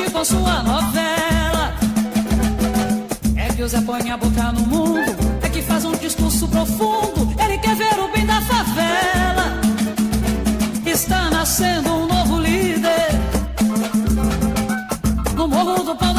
com sua novela. É que o Zé põe a boca no mundo, é que faz um discurso profundo. Ele quer ver o bem da favela. Está nascendo um novo líder no Morro do Pão.